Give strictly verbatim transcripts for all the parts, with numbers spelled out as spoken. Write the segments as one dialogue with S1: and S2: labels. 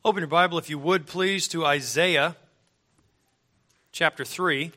S1: Open your Bible, if you would, please, to Isaiah chapter three.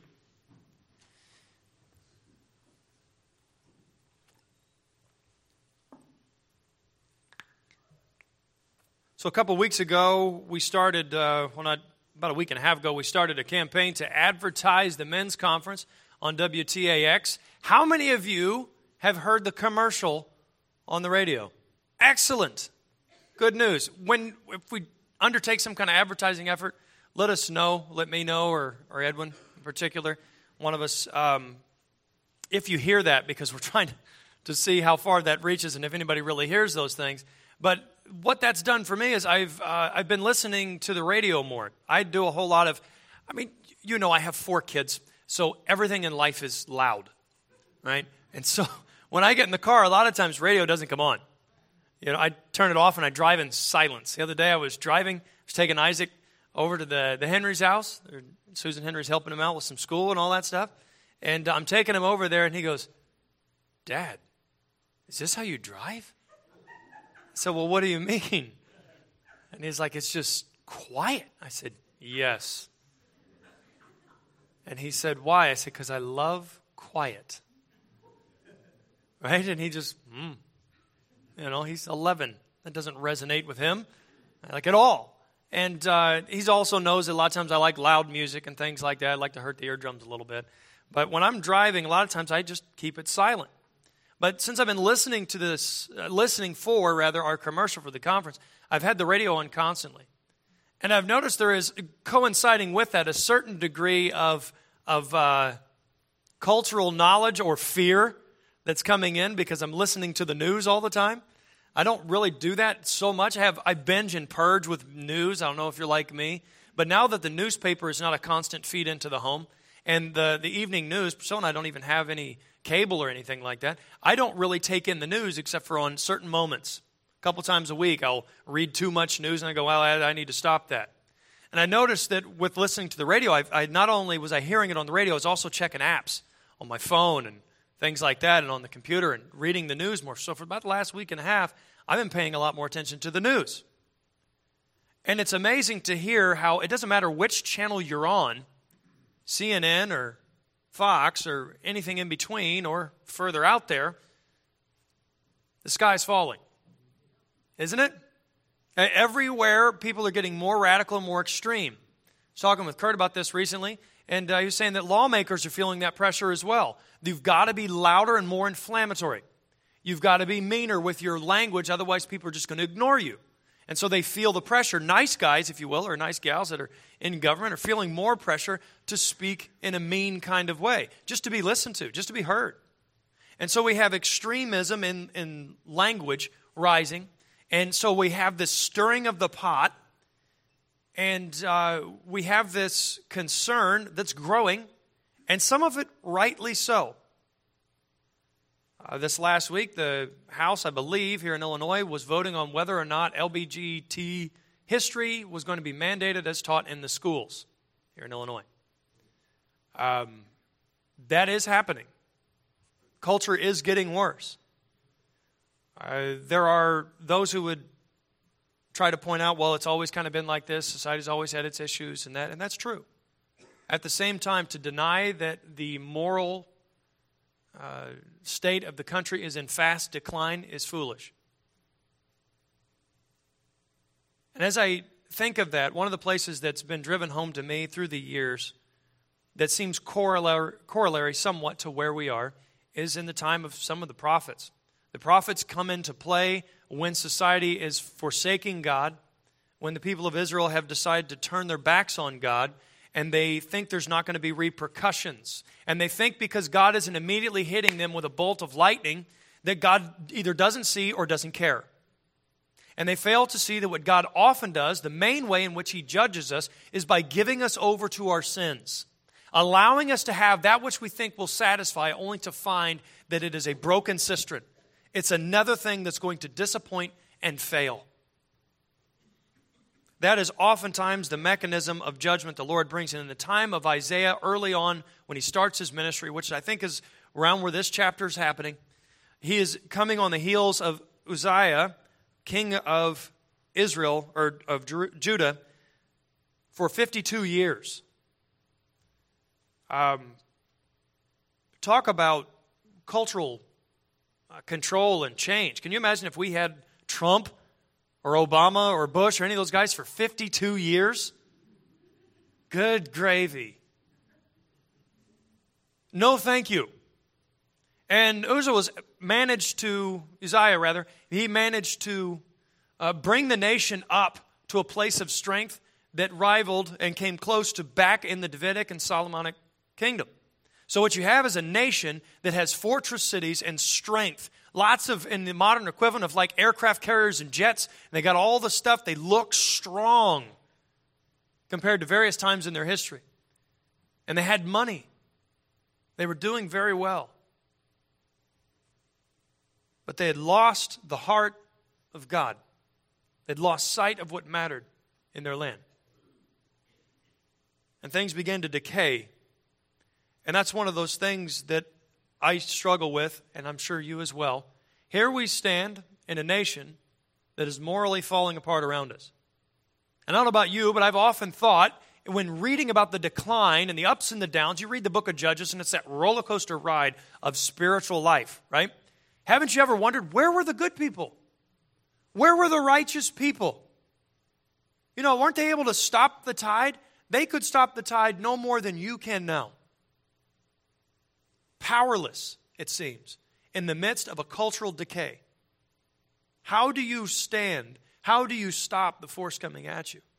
S1: So a couple weeks ago, we started, uh, well, not about a week and a half ago, we started a campaign to advertise the men's conference on W T A X. How many of you have heard the commercial on the radio? Excellent. Good news. When if we undertake some kind of advertising effort, let us know. Let me know, or, or Edwin in particular, one of us, um, if you hear that, because we're trying to, to see how far that reaches and if anybody really hears those things. But what that's done for me is I've uh, I've been listening to the radio more. I do a whole lot of, I mean, you know, I have four kids, so everything in life is loud, right? And so when I get in the car, a lot of times radio doesn't come on. You know, I turn it off and I drive in silence. The other day I was driving, I was taking Isaac over to the, the Henry's house. Susan Henry's helping him out with some school and all that stuff. And I'm taking him over there and he goes, "Dad, is this how you drive?" I said, "Well, what do you mean?" And he's like, "It's just quiet." I said, "Yes." And he said, "Why?" I said, "Because I love quiet." Right? And he just, hmm. You know, he's eleven. That doesn't resonate with him, like, at all. And uh, he also knows that a lot of times I like loud music and things like that. I like to hurt the eardrums a little bit. But when I'm driving, a lot of times I just keep it silent. But since I've been listening to this, uh, listening for, rather, our commercial for the conference, I've had the radio on constantly. And I've noticed there is, coinciding with that, a certain degree of, of uh, cultural knowledge or fear that's coming in because I'm listening to the news all the time. I don't really do that so much. I have I binge and purge with news. I don't know if you're like me. But now that the newspaper is not a constant feed into the home, and the, the evening news, so and I don't even have any cable or anything like that, I don't really take in the news except for on certain moments. A couple times a week, I'll read too much news, and I go, well, I, I need to stop that. And I noticed that with listening to the radio, I, I not only was I hearing it on the radio, I was also checking apps on my phone and things like that, and on the computer, and reading the news more. So for about the last week and a half, I've been paying a lot more attention to the news. And it's amazing to hear how it doesn't matter which channel you're on, C N N or Fox or anything in between or further out there, the sky's falling. Isn't it? Everywhere, people are getting more radical and more extreme. I was talking with Kurt about this recently, and uh, he was saying that lawmakers are feeling that pressure as well. You've got to be louder and more inflammatory. You've got to be meaner with your language, otherwise people are just going to ignore you. And so they feel the pressure. Nice guys, if you will, or nice gals that are in government are feeling more pressure to speak in a mean kind of way, just to be listened to, just to be heard. And so we have extremism in, in language rising. And so we have this stirring of the pot. And uh, we have this concern that's growing, and some of it rightly so. Uh, this last week, the House, I believe, here in Illinois, was voting on whether or not L G B T history was going to be mandated as taught in the schools here in Illinois. Um, that is happening. Culture is getting worse. Uh, there are those who would try to point out, well, it's always kind of been like this. Society's always had its issues, and that, and that's true. At the same time, to deny that the moral uh, state of the country is in fast decline is foolish. And as I think of that, one of the places that's been driven home to me through the years that seems corollary, corollary somewhat to where we are is in the time of some of the prophets. The prophets come into play when society is forsaking God, when the people of Israel have decided to turn their backs on God, and they think there's not going to be repercussions. And they think because God isn't immediately hitting them with a bolt of lightning, that God either doesn't see or doesn't care. And they fail to see that what God often does, the main way in which He judges us, is by giving us over to our sins, allowing us to have that which we think will satisfy, only to find that it is a broken cistern. It's another thing that's going to disappoint and fail. That is oftentimes the mechanism of judgment the Lord brings in. In the time of Isaiah, early on, when he starts his ministry, which I think is around where this chapter is happening, he is coming on the heels of Uzziah, king of Israel, or of Judah, for fifty-two years. Um, talk about cultural uh, control and change. Can you imagine if we had Trump or Obama or Bush or any of those guys for fifty-two years? Good gravy. No, thank you. And Uzzah was managed to, Uzziah rather, he managed to uh, bring the nation up to a place of strength that rivaled and came close to back in the Davidic and Solomonic kingdom. So what you have is a nation that has fortress cities and strength. Lots of, in the modern equivalent of like aircraft carriers and jets, and they got all the stuff. They look strong compared to various times in their history. And they had money. They were doing very well. But they had lost the heart of God. They'd lost sight of what mattered in their land. And things began to decay. And that's one of those things that I struggle with, and I'm sure you as well. Here we stand in a nation that is morally falling apart around us. And I don't know about you, but I've often thought, when reading about the decline and the ups and the downs, you read the book of Judges, and it's that roller coaster ride of spiritual life, right? Haven't you ever wondered, where were the good people? Where were the righteous people? You know, weren't they able to stop the tide? They could stop the tide no more than you can now. Powerless, it seems, in the midst of a cultural decay. How do you stand? How do you stop the force coming at you?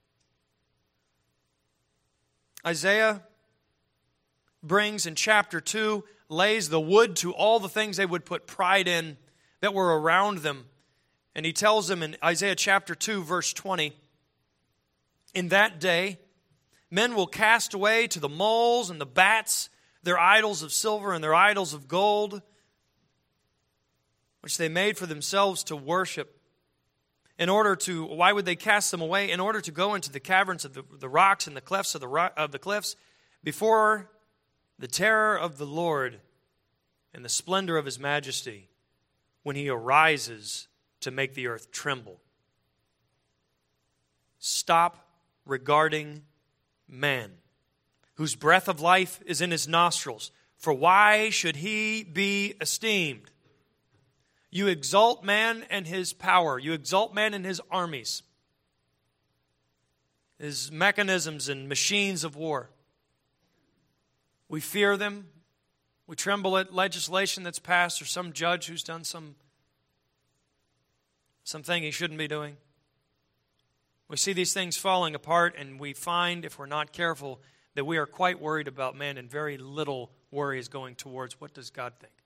S1: Isaiah brings in chapter two, lays the wood to all the things they would put pride in that were around them. And he tells them in Isaiah chapter two, verse twenty, in that day, men will cast away to the moles and the bats their idols of silver and their idols of gold, which they made for themselves to worship. In order to, why would they cast them away? In order to go into the caverns of the, the rocks and the clefts of the, of the cliffs before the terror of the Lord and the splendor of His majesty when He arises to make the earth tremble. Stop regarding man, whose breath of life is in his nostrils. For why should he be esteemed? You exalt man and his power. You exalt man and his armies, his mechanisms and machines of war. We fear them. We tremble at legislation that's passed or some judge who's done some something he shouldn't be doing. We see these things falling apart, and we find, if we're not careful, that we are quite worried about man, and very little worry is going towards what does God think.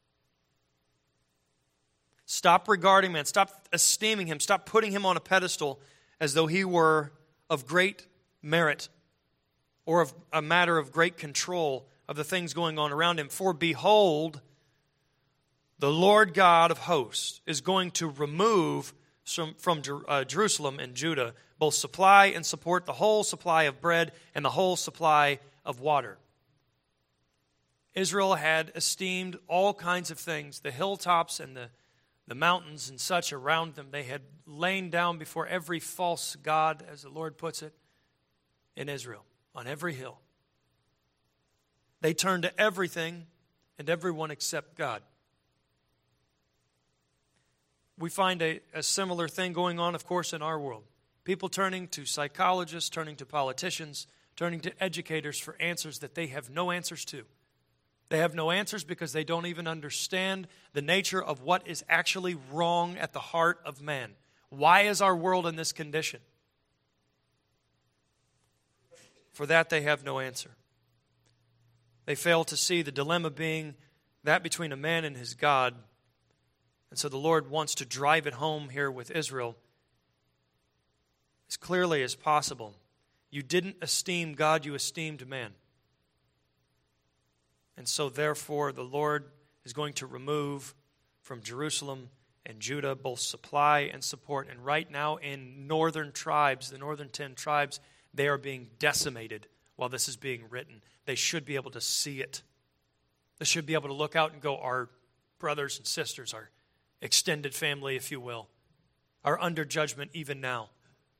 S1: Stop regarding man. Stop esteeming him. Stop putting him on a pedestal as though he were of great merit or of a matter of great control of the things going on around him. For behold, the Lord God of hosts is going to remove from, from uh, Jerusalem and Judah both supply and support, the whole supply of bread and the whole supply of water. Israel had esteemed all kinds of things, the hilltops and the, the mountains and such around them. They had lain down before every false god, as the Lord puts it, in Israel, on every hill. They turned to everything and everyone except God. We find a, a similar thing going on, of course, in our world. People turning to psychologists, turning to politicians, turning to educators for answers that they have no answers to. They have no answers because they don't even understand the nature of what is actually wrong at the heart of man. Why is our world in this condition? For that, they have no answer. They fail to see the dilemma being that between a man and his God. And so the Lord wants to drive it home here with Israel as clearly as possible. You didn't esteem God, you esteemed man. And so therefore the Lord is going to remove from Jerusalem and Judah both supply and support. And right now in northern tribes, the northern ten tribes, they are being decimated while this is being written. They should be able to see it. They should be able to look out and go, our brothers and sisters, our extended family, if you will, are under judgment even now.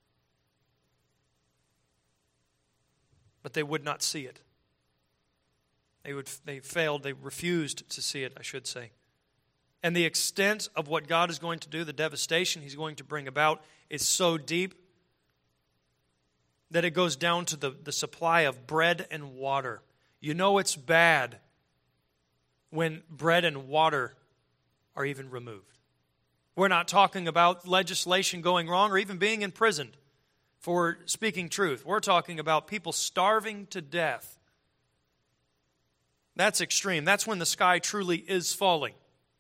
S1: But they would not see it. They would, they failed, they refused to see it, I should say. And the extent of what God is going to do, the devastation He's going to bring about, is so deep that it goes down to the, the supply of bread and water. You know it's bad when bread and water are even removed. We're not talking about legislation going wrong or even being imprisoned for speaking truth. We're talking about people starving to death. That's extreme. That's when the sky truly is falling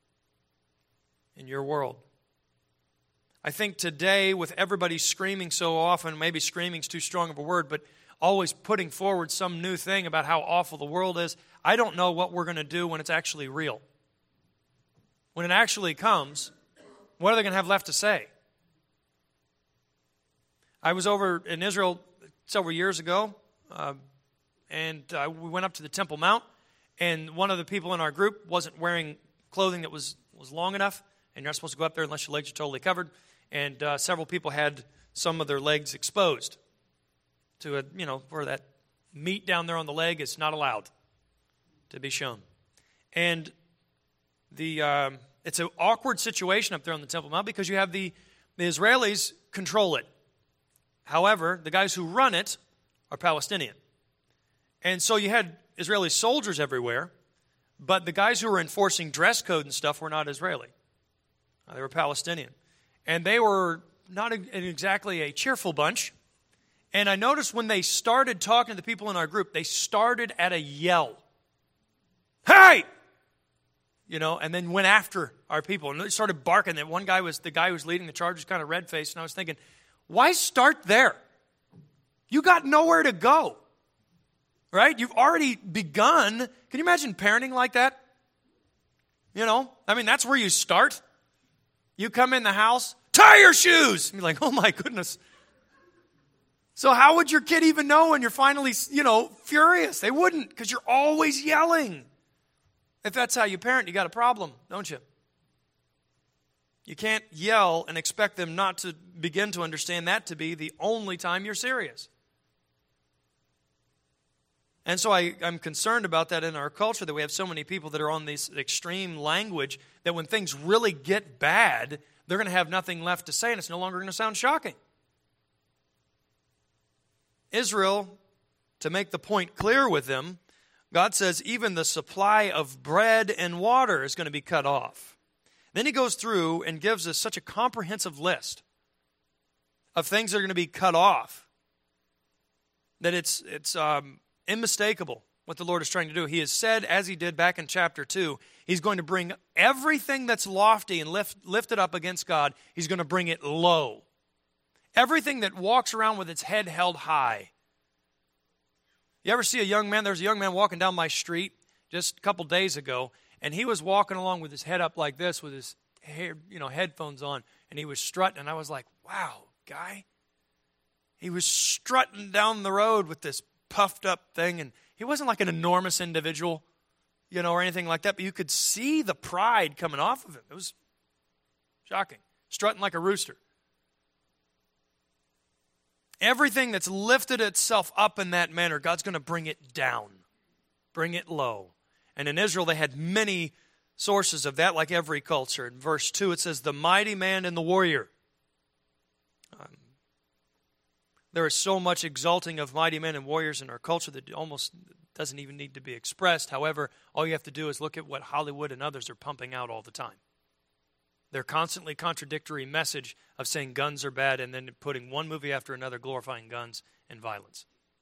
S1: in your world. I think today, with everybody screaming so often, maybe screaming is too strong of a word, but always putting forward some new thing about how awful the world is, I don't know what we're going to do when it's actually real. When it actually comes, what are they going to have left to say? I was over in Israel several years ago, uh, and uh, we went up to the Temple Mount, and one of the people in our group wasn't wearing clothing that was, was long enough, and you're not supposed to go up there unless your legs are totally covered. And uh, several people had some of their legs exposed to a, you know, where that meat down there on the leg is not allowed to be shown. And the um, it's an awkward situation up there on the Temple Mount because you have the, the Israelis control it. However, the guys who run it are Palestinian. And so you had Israeli soldiers everywhere, but the guys who were enforcing dress code and stuff were not Israeli. They were Palestinian. And they were not exactly a cheerful bunch. And I noticed when they started talking to the people in our group, they started at a yell. Hey! You know, and then went after our people. And they started barking. That one guy was, the guy who was leading the charge was kind of red-faced. And I was thinking, why start there? You got nowhere to go. Right? You've already begun. Can you imagine parenting like that? You know, I mean, that's where you start. You come in the house, tie your shoes. You're like, oh my goodness. So how would your kid even know when you're finally, you know, furious? They wouldn't, because you're always yelling. If that's how you parent, you got a problem, don't you? You can't yell and expect them not to begin to understand that to be the only time you're serious. And so I, I'm concerned about that in our culture, that we have so many people that are on this extreme language that when things really get bad, they're going to have nothing left to say, and it's no longer going to sound shocking. Israel, to make the point clear with them, God says even the supply of bread and water is going to be cut off. Then he goes through and gives us such a comprehensive list of things that are going to be cut off that it's it's um, unmistakable what the Lord is trying to do. He has said, as he did back in chapter two, he's going to bring everything that's lofty and lift, lifted up against God, he's going to bring it low. Everything that walks around with its head held high. You ever see a young man? There's a young man walking down my street just a couple days ago, and he was walking along with his head up like this with his hair, you know, headphones on, and he was strutting, and I was like, wow, guy. He was strutting down the road with this puffed up thing, and he wasn't like an enormous individual, you know, or anything like that, but you could see the pride coming off of him. It was shocking. Strutting like a rooster. Everything that's lifted itself up in that manner, God's going to bring it down, bring it low. And in Israel, they had many sources of that, like every culture. In verse two, it says, the mighty man and the warrior. Um, there is so much exalting of mighty men and warriors in our culture that almost doesn't even need to be expressed. However, all you have to do is look at what Hollywood and others are pumping out all the time. Their constantly contradictory message of saying guns are bad and then putting one movie after another glorifying guns and violence.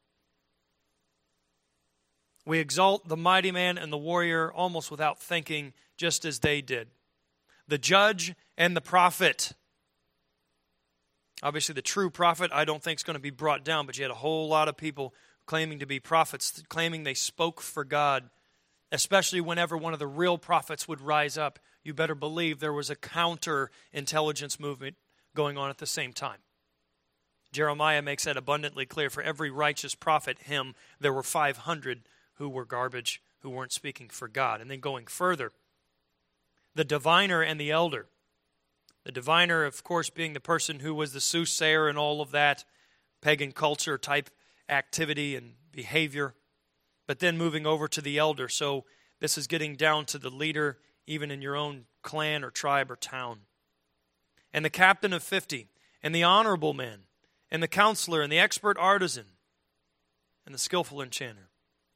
S1: We exalt the mighty man and the warrior almost without thinking, just as they did. The judge and the prophet. Obviously, the true prophet I don't think is going to be brought down, but you had a whole lot of people claiming to be prophets, claiming they spoke for God, especially whenever one of the real prophets would rise up. You better believe there was a counter-intelligence movement going on at the same time. Jeremiah makes that abundantly clear. For every righteous prophet, him, there were five hundred who were garbage, who weren't speaking for God. And then going further, the diviner and the elder. The diviner, of course, being the person who was the soothsayer and all of that pagan culture type activity and behavior. But then moving over to the elder. So this is getting down to the leader, even in your own clan or tribe or town. And the captain of fifty, and the honorable man, and the counselor, and the expert artisan, and the skillful enchanter.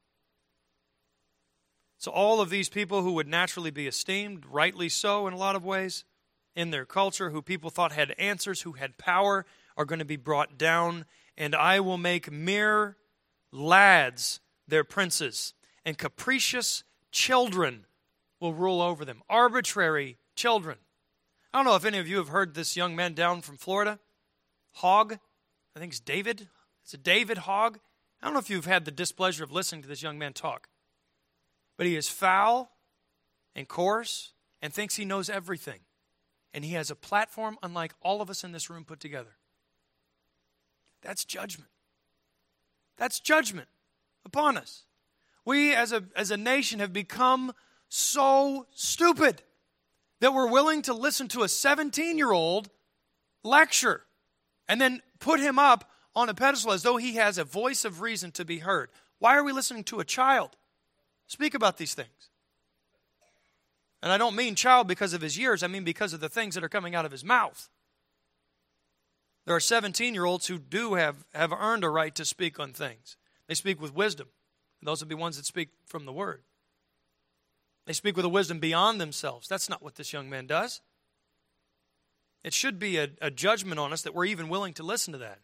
S1: So all of these people who would naturally be esteemed, rightly so in a lot of ways, in their culture, who people thought had answers, who had power, are going to be brought down. And I will make mere lads their princes, and capricious children will rule over them. Arbitrary children. I don't know if any of you have heard this young man down from Florida, Hogg. I think it's David. It's a David Hogg. I don't know if you've had the displeasure of listening to this young man talk. But he is foul and coarse and thinks he knows everything. And he has a platform unlike all of us in this room put together. That's judgment. That's judgment upon us. We as a, as a nation have become so stupid that we're willing to listen to a seventeen-year-old lecture and then put him up on a pedestal as though he has a voice of reason to be heard. Why are we listening to a child speak about these things? And I don't mean child because of his years. I mean because of the things that are coming out of his mouth. There are seventeen-year-olds who do have, have earned a right to speak on things. They speak with wisdom. And those would be ones that speak from the Word. They speak with a wisdom beyond themselves. That's not what this young man does. It should be a, a judgment on us that we're even willing to listen to that.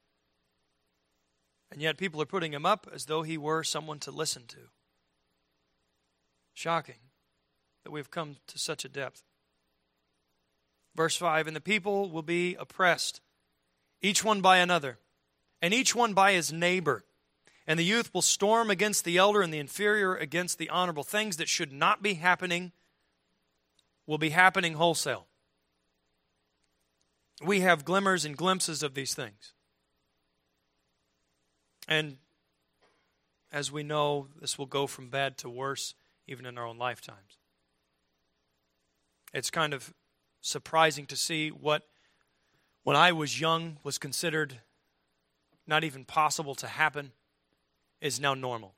S1: And yet people are putting him up as though he were someone to listen to. Shocking that we've come to such a depth. Verse five, and the people will be oppressed, each one by another, and each one by his neighbor. And the youth will storm against the elder, and the inferior against the honorable. Things that should not be happening will be happening wholesale. We have glimmers and glimpses of these things. And as we know, this will go from bad to worse, even in our own lifetimes. It's kind of surprising to see what, when I was young, was considered not even possible to happen, is now normal.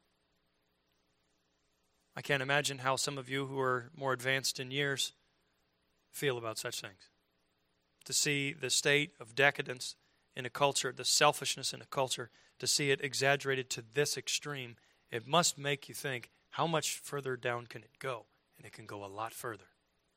S1: I can't imagine how some of you who are more advanced in years feel about such things. To see the state of decadence in a culture, the selfishness in a culture, to see it exaggerated to this extreme, it must make you think, how much further down can it go? And it can go a lot further.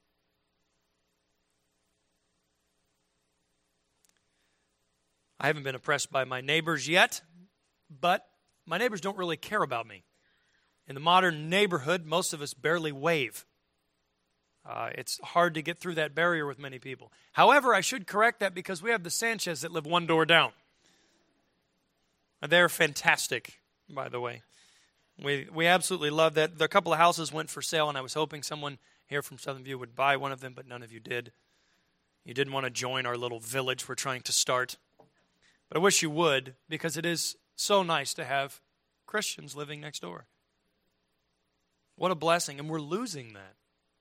S1: I haven't been oppressed by my neighbors yet, but my neighbors don't really care about me. In the modern neighborhood, most of us barely wave. Uh, it's hard to get through that barrier with many people. However, I should correct that because we have the Sanchez that live one door down. They're fantastic, by the way. We we absolutely love that. A couple of houses went for sale, and I was hoping someone here from Southern View would buy one of them, but none of you did. You didn't want to join our little village we're trying to start. But I wish you would, because it is so nice to have Christians living next door. What a blessing, and we're losing that.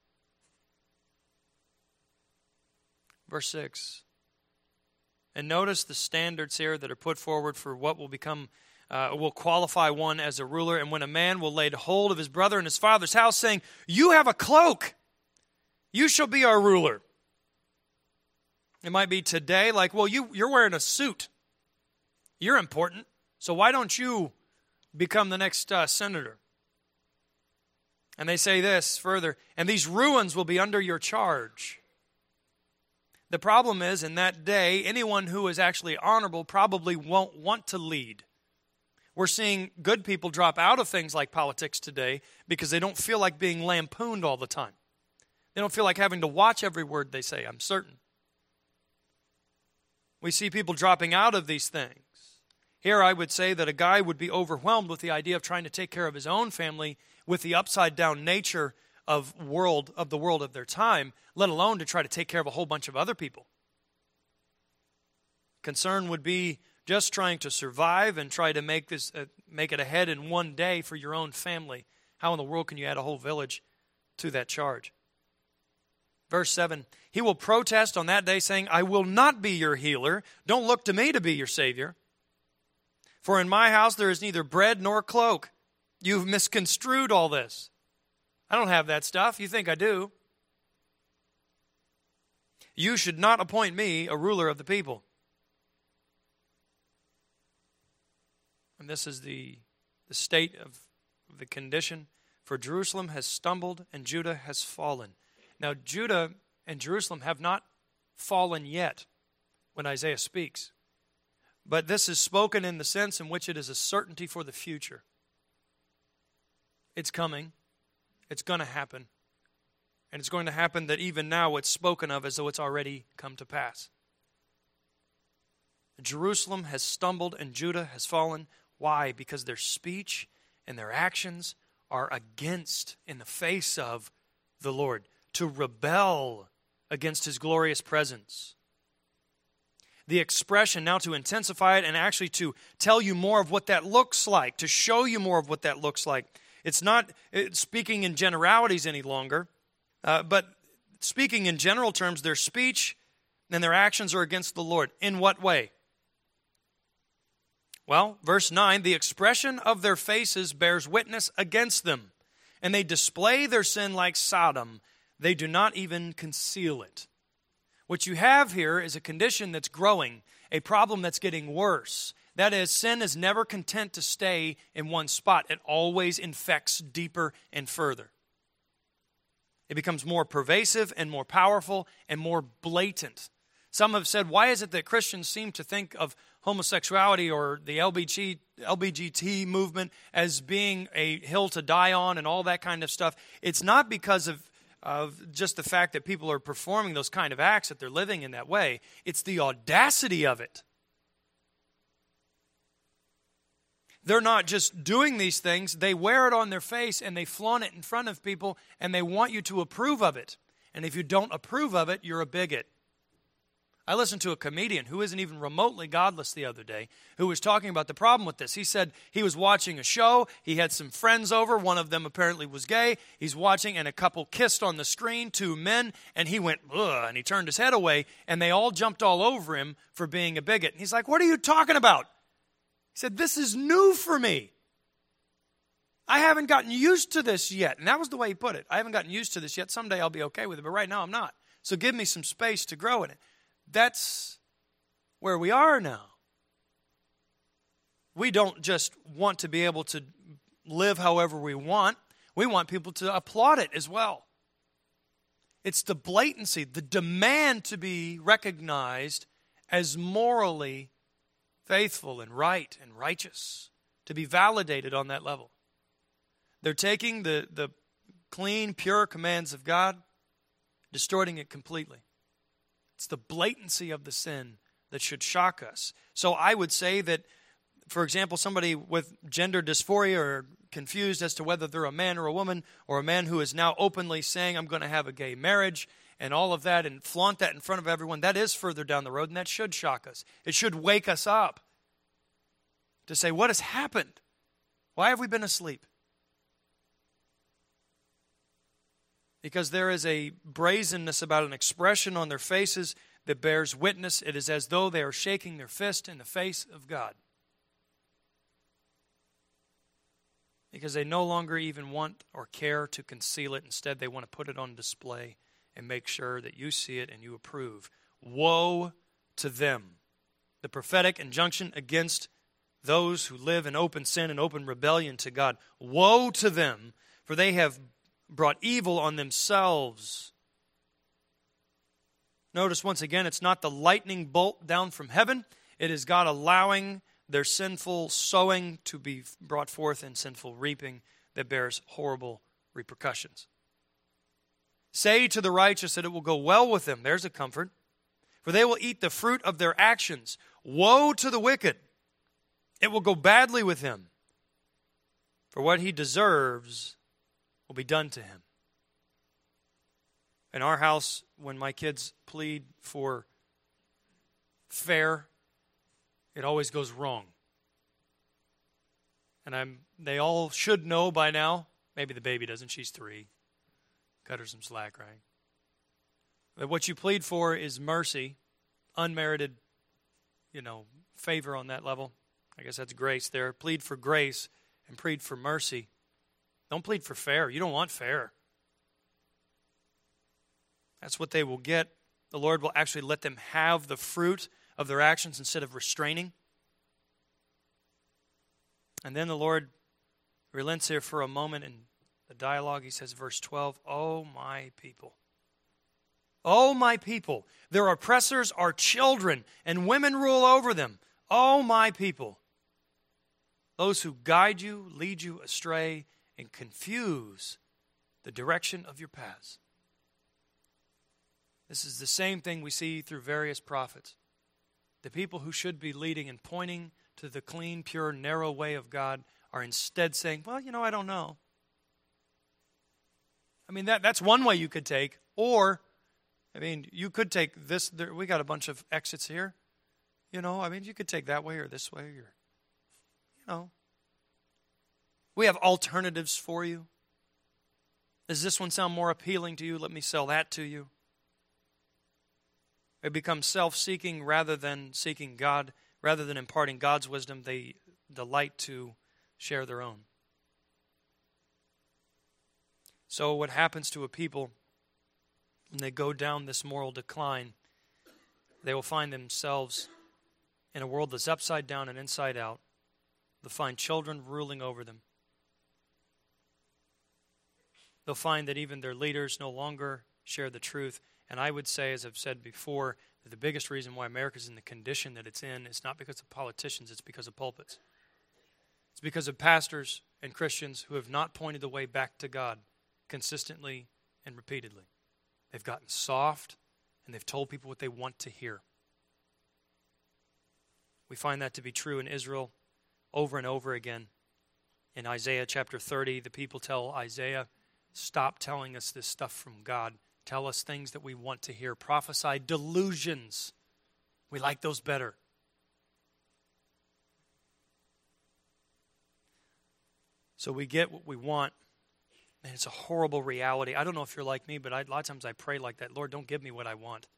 S1: Verse six. And notice the standards here that are put forward for what will become, uh, will qualify one as a ruler. And when a man will lay hold of his brother in his father's house, saying, "You have a cloak, you shall be our ruler." It might be today, like, well, you, you're wearing a suit. You're important, so why don't you become the next uh, senator? And they say this further, and these ruins will be under your charge. The problem is, in that day, anyone who is actually honorable probably won't want to lead. We're seeing good people drop out of things like politics today because they don't feel like being lampooned all the time. They don't feel like having to watch every word they say, I'm certain. We see people dropping out of these things. Here I would say that a guy would be overwhelmed with the idea of trying to take care of his own family with the upside-down nature of world of the world of their time, let alone to try to take care of a whole bunch of other people. Concern would be just trying to survive and try to make this uh, make it ahead in one day for your own family. How in the world can you add a whole village to that charge? Verse seven, he will protest on that day saying, I will not be your healer. Don't look to me to be your Savior. For in my house there is neither bread nor cloak. You've misconstrued all this. I don't have that stuff. You think I do. You should not appoint me a ruler of the people. And this is the, the state of the condition. For Jerusalem has stumbled and Judah has fallen. Now, Judah and Jerusalem have not fallen yet when Isaiah speaks. But this is spoken in the sense in which it is a certainty for the future. It's coming. It's going to happen. And it's going to happen that even now it's spoken of as though it's already come to pass. Jerusalem has stumbled and Judah has fallen. Why? Because their speech and their actions are against, in the face of, the Lord. To rebel against His glorious presence. The expression, now to intensify it and actually to tell you more of what that looks like, to show you more of what that looks like. It's not it's speaking in generalities any longer, uh, but speaking in general terms, their speech and their actions are against the Lord. In what way? Well, verse nine, the expression of their faces bears witness against them, and they display their sin like Sodom. They do not even conceal it. What you have here is a condition that's growing, a problem that's getting worse. That is, sin is never content to stay in one spot. It always infects deeper and further. It becomes more pervasive and more powerful and more blatant. Some have said, why is it that Christians seem to think of homosexuality or the L B G, L B G T movement as being a hill to die on and all that kind of stuff? It's not because of of just the fact that people are performing those kind of acts, that they're living in that way. It's the audacity of it. They're not just doing these things, they wear it on their face and they flaunt it in front of people and they want you to approve of it. And if you don't approve of it, you're a bigot. I listened to a comedian who isn't even remotely godless the other day, who was talking about the problem with this. He said he was watching a show. He had some friends over. One of them apparently was gay. He's watching, and a couple kissed on the screen, two men, and he went, ugh, and he turned his head away, and they all jumped all over him for being a bigot. And he's like, what are you talking about? He said, this is new for me. I haven't gotten used to this yet. And that was the way he put it. I haven't gotten used to this yet. Someday I'll be okay with it, but right now I'm not. So give me some space to grow in it. That's where we are now. We don't just want to be able to live however we want. We want people to applaud it as well. It's the blatancy, the demand to be recognized as morally faithful and right and righteous, to be validated on that level. They're taking the, the clean, pure commands of God, distorting it completely. It's the blatancy of the sin that should shock us. So I would say that, for example, somebody with gender dysphoria or confused as to whether they're a man or a woman, or a man who is now openly saying, I'm going to have a gay marriage, and all of that, and flaunt that in front of everyone, that is further down the road, and that should shock us. It should wake us up to say, what has happened? Why have we been asleep? Because there is a brazenness about an expression on their faces that bears witness. It is as though they are shaking their fist in the face of God. Because they no longer even want or care to conceal it. Instead, they want to put it on display and make sure that you see it and you approve. Woe to them. The prophetic injunction against those who live in open sin and open rebellion to God. Woe to them, for they have brought evil on themselves. Notice once again, it's not the lightning bolt down from heaven. It is God allowing their sinful sowing to be brought forth in sinful reaping that bears horrible repercussions. Say to the righteous that it will go well with them. There's a comfort. For they will eat the fruit of their actions. Woe to the wicked. It will go badly with him. For what he deserves will be done to him. In our house, when my kids plead for fair, it always goes wrong. And I'm they all should know by now. Maybe the baby doesn't. She's three. Cut her some slack, right? That what you plead for is mercy, unmerited, you know, favor on that level. I guess that's grace there. Plead for grace and plead for mercy. Don't plead for fair. You don't want fair. That's what they will get. The Lord will actually let them have the fruit of their actions instead of restraining. And then the Lord relents here for a moment in the dialogue. He says, verse twelve, "Oh, my people. Oh, my people. Their oppressors are children, and women rule over them. Oh, my people. Those who guide you, lead you astray, and confuse the direction of your paths." This is the same thing we see through various prophets. The people who should be leading and pointing to the clean, pure, narrow way of God are instead saying, well, you know, I don't know. I mean, that that's one way you could take. Or, I mean, you could take this. There, we got a bunch of exits here. You know, I mean, you could take that way or this way. Or, you know. We have alternatives for you. Does this one sound more appealing to you? Let me sell that to you. They become self-seeking rather than seeking God. Rather than imparting God's wisdom, they delight to share their own. So what happens to a people when they go down this moral decline, they will find themselves in a world that's upside down and inside out. They'll find children ruling over them. They'll find that even their leaders no longer share the truth. And I would say, as I've said before, that the biggest reason why America's in the condition that it's in is not because of politicians, it's because of pulpits. It's because of pastors and Christians who have not pointed the way back to God consistently and repeatedly. They've gotten soft, and they've told people what they want to hear. We find that to be true in Israel over and over again. In Isaiah chapter thirty, the people tell Isaiah, stop telling us this stuff from God. Tell us things that we want to hear. Prophesy delusions. We like those better. So we get what we want, and it's a horrible reality. I don't know if you're like me, but I, a lot of times I pray like that. Lord, don't give me what I want.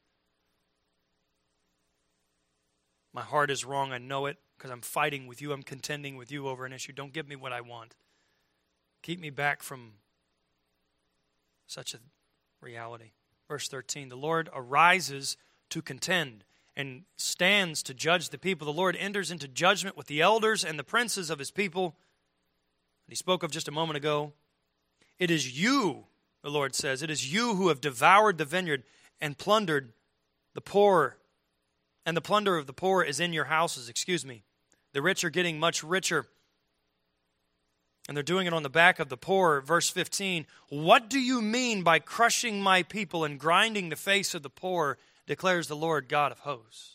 S1: My heart is wrong. I know it because I'm fighting with you. I'm contending with you over an issue. Don't give me what I want. Keep me back from such a reality. Verse thirteen, the Lord arises to contend and stands to judge the people. The Lord enters into judgment with the elders and the princes of his people. And he spoke of just a moment ago. It is you, the Lord says, it is you who have devoured the vineyard and plundered the poor. And the plunder of the poor is in your houses, excuse me. The rich are getting much richer. And they're doing it on the back of the poor. Verse fifteen, what do you mean by crushing my people and grinding the face of the poor, declares the Lord God of hosts.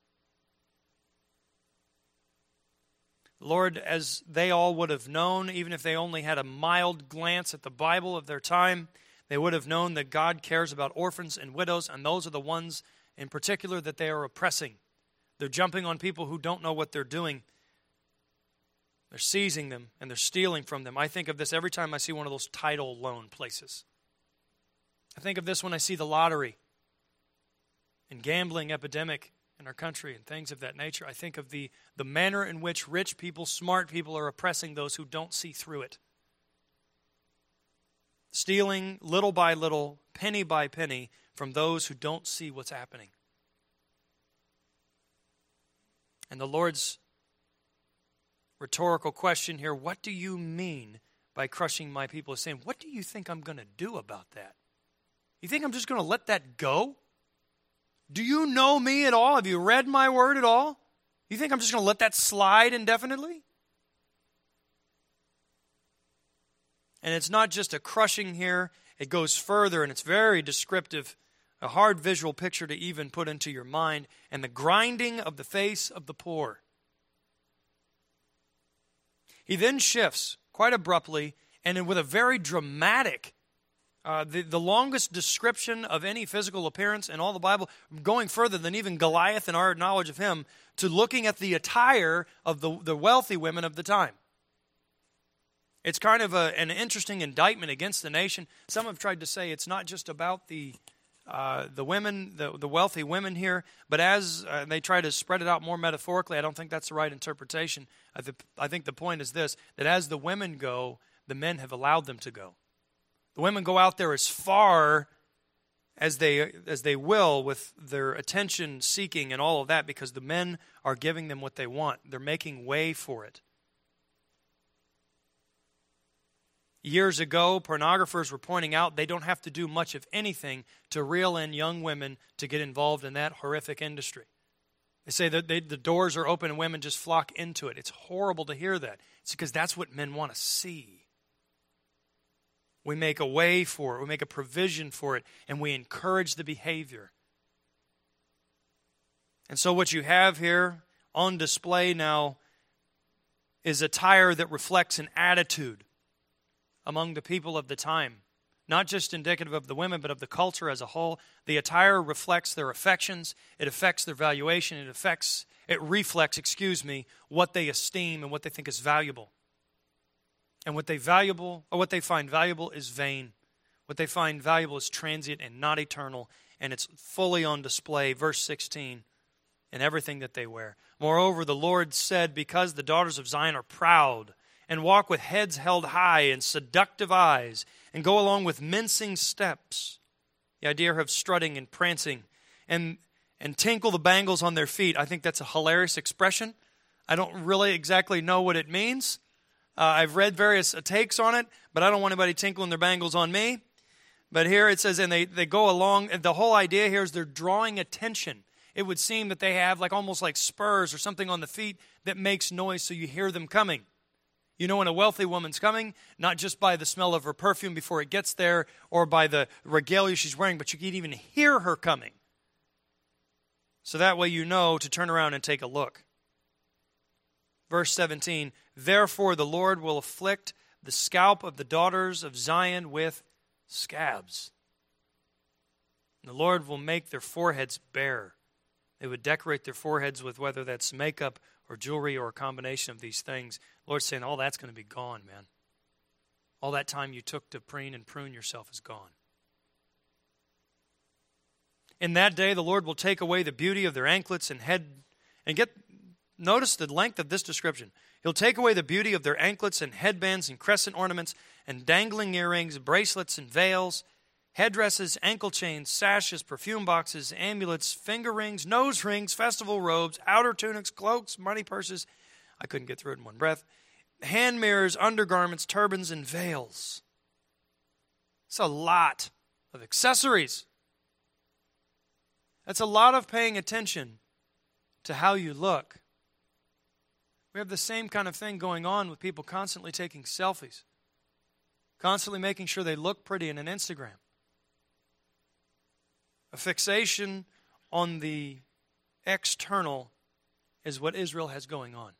S1: Lord, as they all would have known, even if they only had a mild glance at the Bible of their time, they would have known that God cares about orphans and widows, and those are the ones in particular that they are oppressing. They're jumping on people who don't know what they're doing. They're seizing them and they're stealing from them. I think of this every time I see one of those title loan places. I think of this when I see the lottery and gambling epidemic in our country and things of that nature. I think of the, the manner in which rich people, smart people are oppressing those who don't see through it. Stealing little by little, penny by penny, from those who don't see what's happening. And the Lord's rhetorical question here, what do you mean by crushing my people? Is saying, what do you think I'm going to do about that? You think I'm just going to let that go? Do you know me at all? Have you read my word at all? You think I'm just going to let that slide indefinitely? And it's not just a crushing here. It goes further, and it's very descriptive, a hard visual picture to even put into your mind, and the grinding of the face of the poor. He then shifts quite abruptly and with a very dramatic, uh, the, the longest description of any physical appearance in all the Bible, going further than even Goliath and our knowledge of him, to looking at the attire of the, the wealthy women of the time. It's kind of a, an interesting indictment against the nation. Some have tried to say it's not just about the uh, the women, the, the wealthy women here. But as uh, they try to spread it out more metaphorically, I don't think that's the right interpretation. I, th- I think the point is this, that as the women go, the men have allowed them to go. The women go out there as far as they as they will with their attention seeking and all of that, because the men are giving them what they want. They're making way for it. Years ago, pornographers were pointing out they don't have to do much of anything to reel in young women to get involved in that horrific industry. They say that they, the doors are open and women just flock into it. It's horrible to hear that. It's because that's what men want to see. We make a way for it. We make a provision for it. And we encourage the behavior. And so what you have here on display now is attire that reflects an attitude among the people of the time. Not just indicative of the women, but of the culture as a whole. The attire reflects their affections. It affects their valuation. It affects, it reflects, excuse me, what they esteem and what they think is valuable. And what they valuable, or what they find valuable is vain. What they find valuable is transient and not eternal, and it's fully on display, verse sixteen, in everything that they wear. Moreover, the Lord said, because the daughters of Zion are proud, and walk with heads held high and seductive eyes, and go along with mincing steps, the idea of strutting and prancing, and, and tinkle the bangles on their feet. I think that's a hilarious expression. I don't really exactly know what it means. Uh, I've read various takes on it, but I don't want anybody tinkling their bangles on me. But here it says, and they, they go along, and the whole idea here is they're drawing attention. It would seem that they have like almost like spurs or something on the feet that makes noise so you hear them coming. You know when a wealthy woman's coming, not just by the smell of her perfume before it gets there or by the regalia she's wearing, but you can even hear her coming. So that way you know to turn around and take a look. Verse seventeen, therefore the Lord will afflict the scalp of the daughters of Zion with scabs. And the Lord will make their foreheads bare. They would decorate their foreheads with whether that's makeup or jewelry or a combination of these things. The Lord's saying, all that's going to be gone, man. All that time you took to preen and prune yourself is gone. In that day the Lord will take away the beauty of their anklets and head, and get... Notice the length of this description. He'll take away the beauty of their anklets and headbands and crescent ornaments and dangling earrings, bracelets and veils, headdresses, ankle chains, sashes, perfume boxes, amulets, finger rings, nose rings, festival robes, outer tunics, cloaks, money purses. I couldn't get through it in one breath. Hand mirrors, undergarments, turbans, and veils. It's a lot of accessories. That's a lot of paying attention to how you look. We have the same kind of thing going on with people constantly taking selfies, constantly making sure they look pretty in an Instagram. A fixation on the external is what Israel has going on.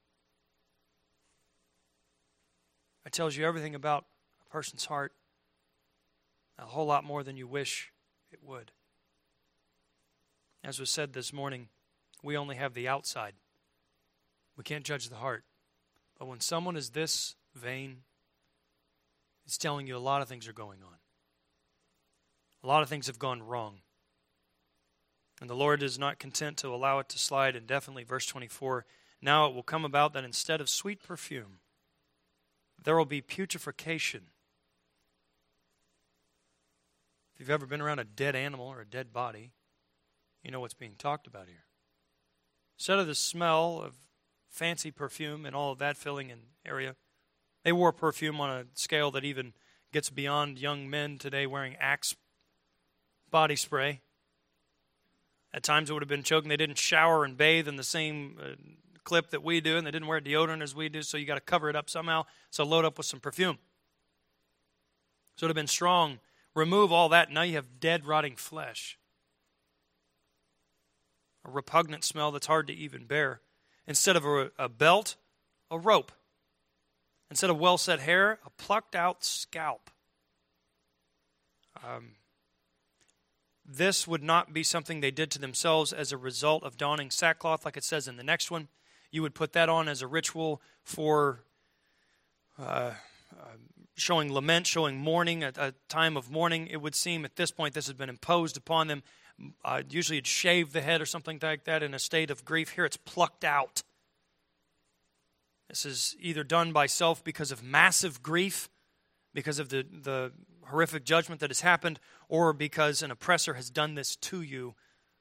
S1: It tells you everything about a person's heart, a whole lot more than you wish it would. As was said this morning, we only have the outside. We can't judge the heart. But when someone is this vain, it's telling you a lot of things are going on. A lot of things have gone wrong. And the Lord is not content to allow it to slide indefinitely. Verse twenty-four, now it will come about that instead of sweet perfume, there will be putrefaction. If you've ever been around a dead animal or a dead body, you know what's being talked about here. Instead of the smell of fancy perfume and all of that filling an area, they wore perfume on a scale that even gets beyond young men today wearing Axe body spray. At times it would have been choking. They didn't shower and bathe in the same uh, clip that we do, and they didn't wear deodorant as we do, so you got to cover it up somehow. So load up with some perfume. So it would have been strong. Remove all that, now you have dead, rotting flesh. A repugnant smell that's hard to even bear. Instead of a, a belt, a rope. Instead of well-set hair, a plucked-out scalp. Um, this would not be something they did to themselves as a result of donning sackcloth, like it says in the next one. You would put that on as a ritual for uh, uh, showing lament, showing mourning, a, a time of mourning. It would seem at this point this has been imposed upon them. Uh, usually you'd shave the head or something like that in a state of grief. Here it's plucked out. This is either done by self because of massive grief, because of the, the horrific judgment that has happened, or because an oppressor has done this to you.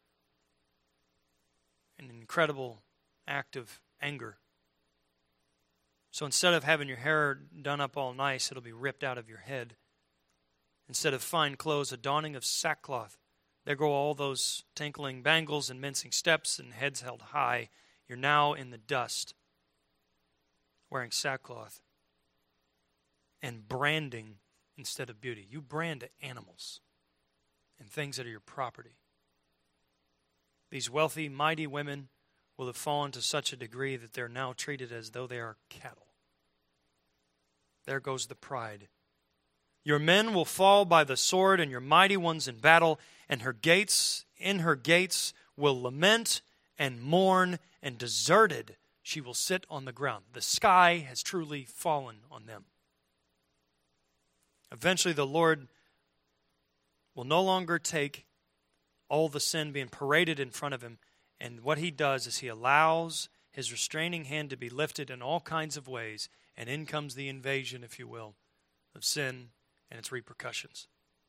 S1: An incredible act of anger. So instead of having your hair done up all nice, it'll be ripped out of your head. Instead of fine clothes, a donning of sackcloth. There go all those tinkling bangles and mincing steps and heads held high. You're now in the dust, wearing sackcloth and branding instead of beauty. You brand animals and things that are your property. These wealthy, mighty women will have fallen to such a degree that they're now treated as though they are cattle. There goes the pride. Your men will fall by the sword, and your mighty ones in battle, and her gates, in her gates, will lament and mourn, and deserted she will sit on the ground. The sky has truly fallen on them. Eventually the Lord will no longer take all the sin being paraded in front of him, and what he does is he allows his restraining hand to be lifted in all kinds of ways, and in comes the invasion, if you will, of sin and its repercussions.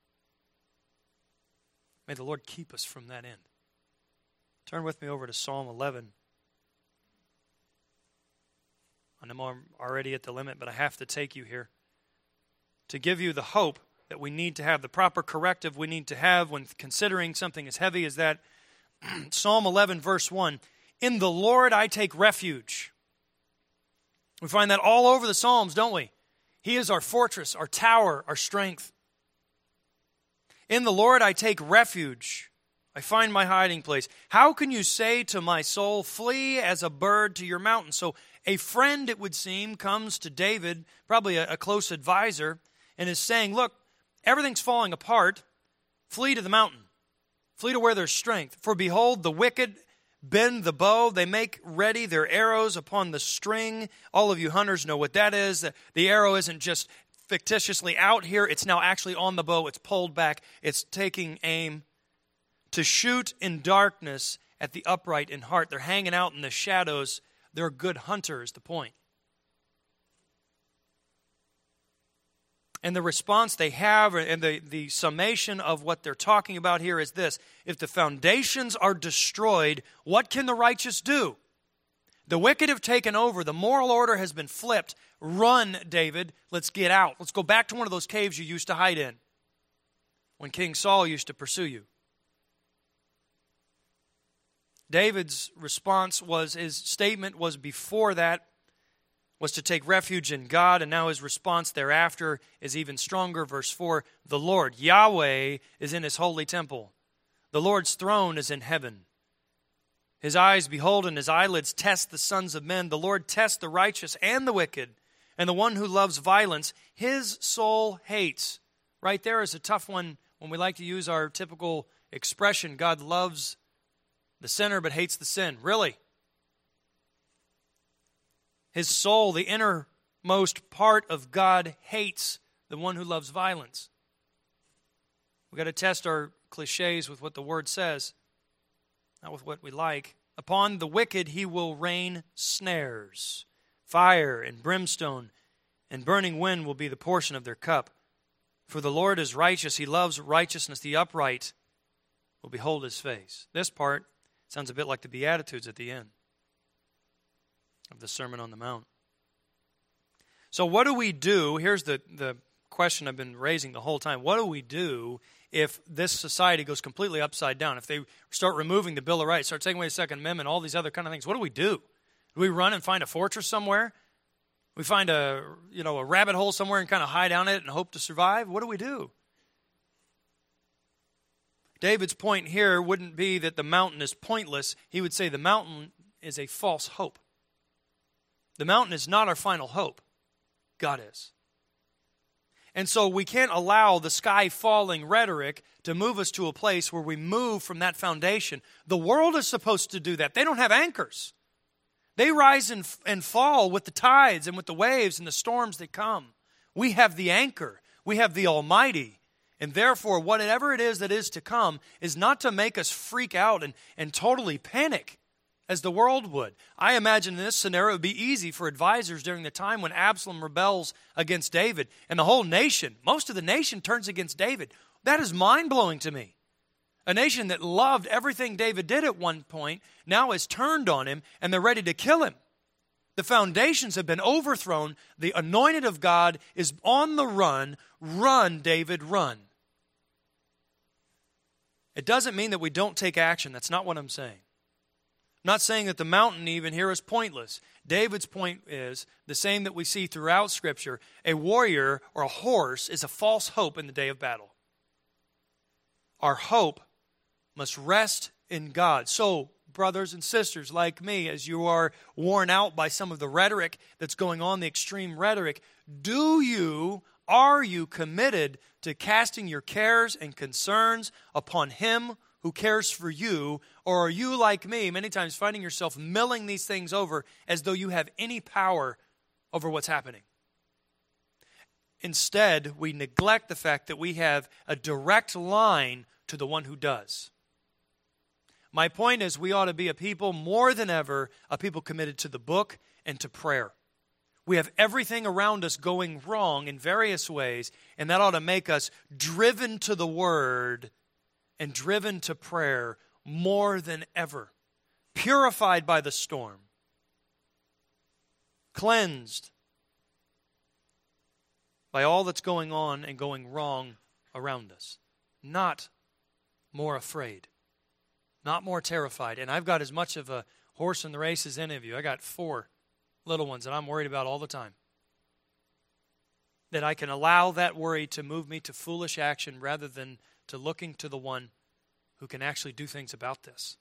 S1: May the Lord keep us from that end. Turn with me over to Psalm eleven. I know I'm already at the limit, but I have to take you here to give you the hope that we need to have, the proper corrective we need to have when considering something as heavy as that. Psalm eleven, verse one, in the Lord I take refuge. We find that all over the Psalms, don't we? He is our fortress, our tower, our strength. In the Lord I take refuge. I find my hiding place. How can you say to my soul, flee as a bird to your mountain? So a friend, it would seem, comes to David, probably a, a close advisor, and is saying, look, everything's falling apart. Flee to the mountain. Flee to where there's strength. For behold, the wicked bend the bow. They make ready their arrows upon the string. All of you hunters know what that is. The arrow isn't just fictitiously out here. It's now actually on the bow. It's pulled back. It's taking aim. To shoot in darkness at the upright in heart. They're hanging out in the shadows. They're a good hunter is the point. And the response they have, and the, the summation of what they're talking about here is this. If the foundations are destroyed, what can the righteous do? The wicked have taken over. The moral order has been flipped. Run, David. Let's get out. Let's go back to one of those caves you used to hide in when King Saul used to pursue you. David's response was, his statement was before that, was to take refuge in God, and now his response thereafter is even stronger. Verse four, the Lord, Yahweh, is in his holy temple. The Lord's throne is in heaven. His eyes behold and his eyelids test the sons of men. The Lord tests the righteous and the wicked, and the one who loves violence, his soul hates. Right there is a tough one when we like to use our typical expression, God loves the sinner but hates the sin. Really? His soul, the innermost part of God, hates the one who loves violence. We've got to test our cliches with what the Word says, not with what we like. Upon the wicked he will rain snares. Fire and brimstone and burning wind will be the portion of their cup. For the Lord is righteous. He loves righteousness. The upright will behold his face. This part sounds a bit like the Beatitudes at the end of the Sermon on the Mount. So what do we do? Here's the, the question I've been raising the whole time. What do we do if this society goes completely upside down? If they start removing the Bill of Rights, start taking away the Second Amendment, all these other kind of things, what do we do? Do we run and find a fortress somewhere? We find a, you know, a rabbit hole somewhere and kind of hide down it and hope to survive? What do we do? David's point here wouldn't be that the mountain is pointless. He would say the mountain is a false hope. The mountain is not our final hope. God is. And so we can't allow the sky falling rhetoric to move us to a place where we move from that foundation. The world is supposed to do that. They don't have anchors. They rise and, and fall with the tides and with the waves and the storms that come. We have the anchor. We have the Almighty. And therefore, whatever it is that is to come is not to make us freak out and, and totally panic as the world would. I imagine in this scenario it would be easy for advisors during the time when Absalom rebels against David and the whole nation, most of the nation turns against David. That is mind-blowing to me. A nation that loved everything David did at one point now has turned on him and they're ready to kill him. The foundations have been overthrown. The anointed of God is on the run. Run, David, run. It doesn't mean that we don't take action. That's not what I'm saying. I'm not saying that the mountain even here is pointless. David's point is the same that we see throughout Scripture. A warrior or a horse is a false hope in the day of battle. Our hope must rest in God. So, brothers and sisters like me, as you are worn out by some of the rhetoric that's going on, the extreme rhetoric, do you, are you committed to casting your cares and concerns upon Him who cares for you? Or are you like me, many times finding yourself milling these things over as though you have any power over what's happening? Instead, we neglect the fact that we have a direct line to the one who does. My point is we ought to be a people more than ever, a people committed to the book and to prayer. We have everything around us going wrong in various ways, and that ought to make us driven to the Word and driven to prayer more than ever. Purified by the storm. Cleansed by all that's going on and going wrong around us. Not more afraid. Not more terrified. And I've got as much of a horse in the race as any of you. I got four little ones that I'm worried about all the time. That I can allow that worry to move me to foolish action rather than to looking to the one who can actually do things about this.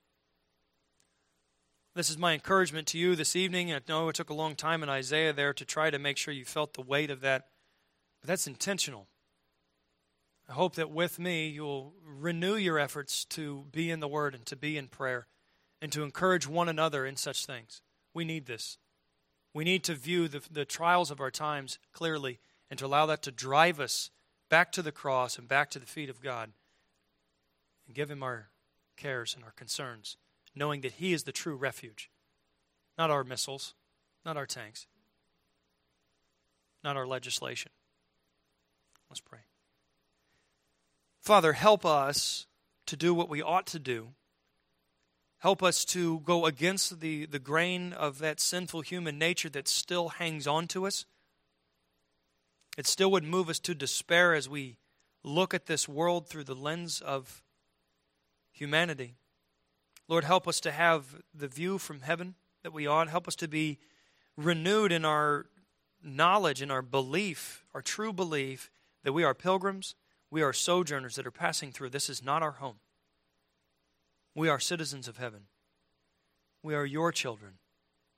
S1: This is my encouragement to you this evening. I know it took a long time in Isaiah there to try to make sure you felt the weight of that. But that's intentional. I hope that with me you'll renew your efforts to be in the Word and to be in prayer and to encourage one another in such things. We need this. We need to view the, the trials of our times clearly and to allow that to drive us back to the cross and back to the feet of God and give Him our cares and our concerns, knowing that He is the true refuge. Not our missiles, not our tanks, not our legislation. Let's pray. Father, help us to do what we ought to do. Help us to go against the, the grain of that sinful human nature that still hangs on to us. It still would move us to despair as we look at this world through the lens of humanity. Lord, help us to have the view from heaven that we ought. Help us to be renewed in our knowledge, in our belief, our true belief that we are pilgrims. We are sojourners that are passing through. This is not our home. We are citizens of heaven. We are your children.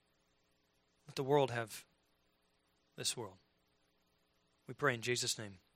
S1: Let the world have this world. We pray in Jesus' name.